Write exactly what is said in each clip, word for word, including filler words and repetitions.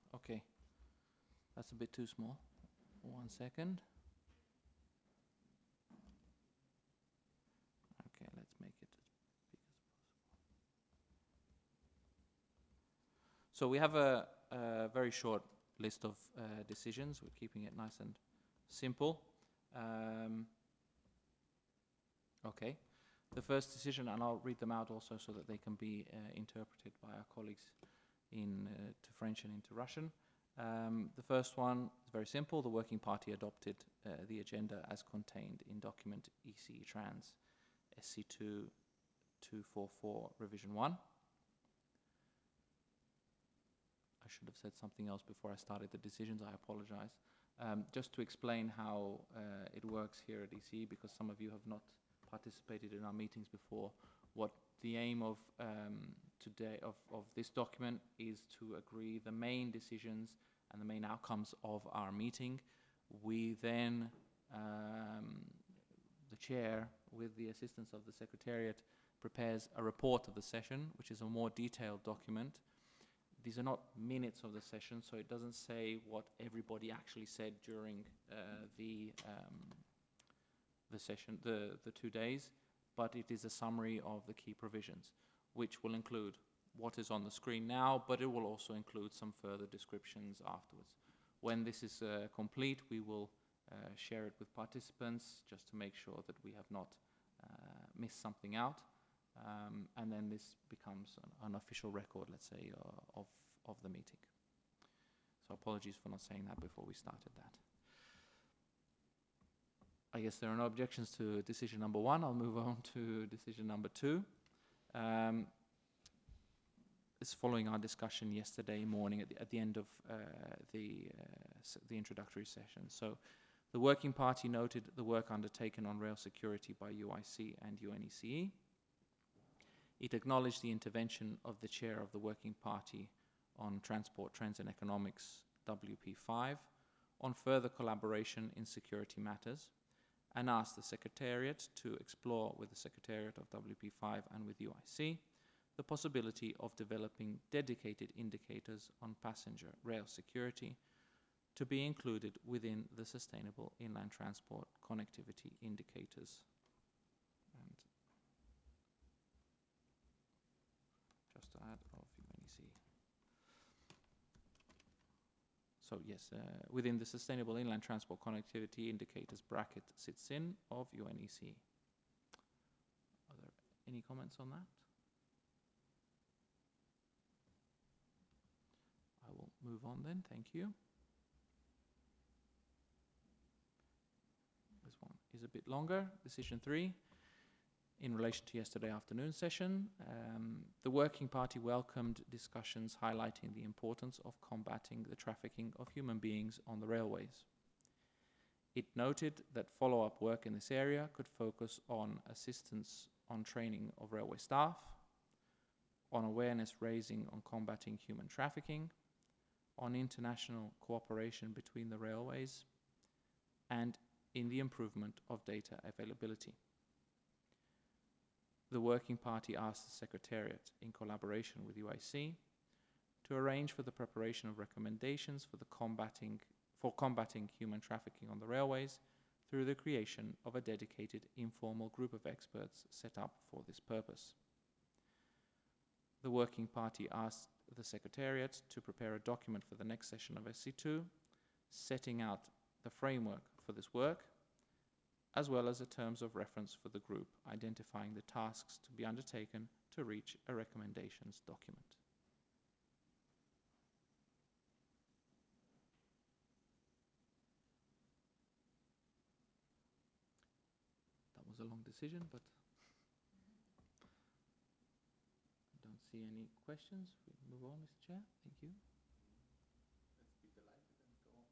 Okay, that's a bit too small. One second. Okay, let's make it as big as possible. So we have a, a very short list of uh, decisions. We're keeping it nice and simple. Um, okay. The first decision, and I'll read them out also so that they can be uh, interpreted by our colleagues in uh, to French and into Russian. Um, the first one is very simple. The Working Party adopted uh, the agenda as contained in document E C Trans S C two two forty-four revision one. I should have said something else before I started the decisions. I apologize. Um, just to explain how uh, it works here at E C, because some of you have not participated in our meetings before, what the aim of um, today of, of this document is to agree the main decisions and the main outcomes of our meeting. We then, um, the chair, with the assistance of the secretariat, prepares a report of the session, which is a more detailed document. These are not minutes of the session, so it doesn't say what everybody actually said during uh, the um, the session, the the two days, but it is a summary of the key provisions, which will include what is on the screen now, but it will also include some further descriptions afterwards. When this is uh, complete, we will uh, share it with participants just to make sure that we have not uh, missed something out. Um, and then this becomes an, an official record, let's say, uh, of, of the meeting. So apologies for not saying that before we started that. I guess there are no objections to decision number one. I'll move on to decision number two. Um, it's following our discussion yesterday morning at the, at the end of uh, the, uh, the introductory session. So the Working Party noted the work undertaken on rail security by U I C and U N E C E. It acknowledged the intervention of the chair of the Working Party on Transport, Trends and Economics, W P five, on further collaboration in security matters, and asked the Secretariat to explore with the Secretariat of W P five and with U I C the possibility of developing dedicated indicators on passenger rail security to be included within the Sustainable Inland Transport Connectivity Indicators. And just to add of U N E C E. So yes, uh, within the Sustainable Inland Transport Connectivity Indicators bracket sits in of U N E C E. Are there any comments on that? I will move on then, thank you. This one is a bit longer. Decision three, in relation to yesterday afternoon session, um, the Working Party welcomed discussions highlighting the importance of combating the trafficking of human beings on the railways. It noted that follow-up work in this area could focus on assistance on training of railway staff, on awareness raising on combating human trafficking, on international cooperation between the railways, and in the improvement of data availability. The Working Party asked the Secretariat, in collaboration with U I C, to arrange for the preparation of recommendations for, the combating, for combating human trafficking on the railways through the creation of a dedicated informal group of experts set up for this purpose. The Working Party asked the Secretariat to prepare a document for the next session of S C two, setting out the framework for this work, as well as the terms of reference for the group, identifying the tasks to be undertaken to reach a recommendations document. That was a long decision, but I don't see any questions. We move on, Mister Chair. Thank you. Let's be delighted and go on.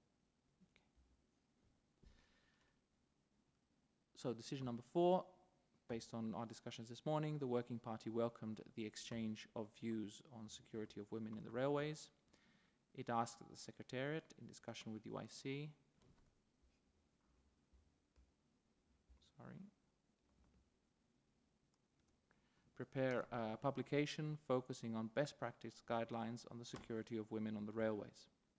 So decision number four, based on our discussions this morning, the Working Party welcomed the exchange of views on security of women in the railways. It asked that the Secretariat, in discussion with U I C, sorry, prepare a publication focusing on best practice guidelines on the security of women on the railways.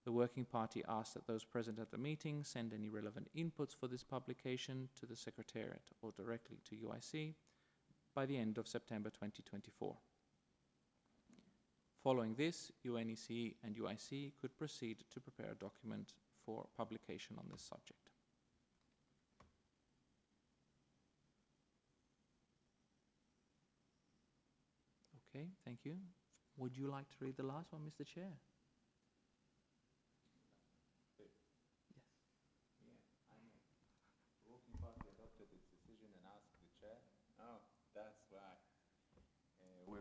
The Working Party asks that those present at the meeting send any relevant inputs for this publication to the Secretariat or directly to U I C by the end of September twenty twenty-four. Following this, U N E C and U I C could proceed to prepare a document for publication on this subject. Okay, thank you. Would you like to read the last one, Mister Chair?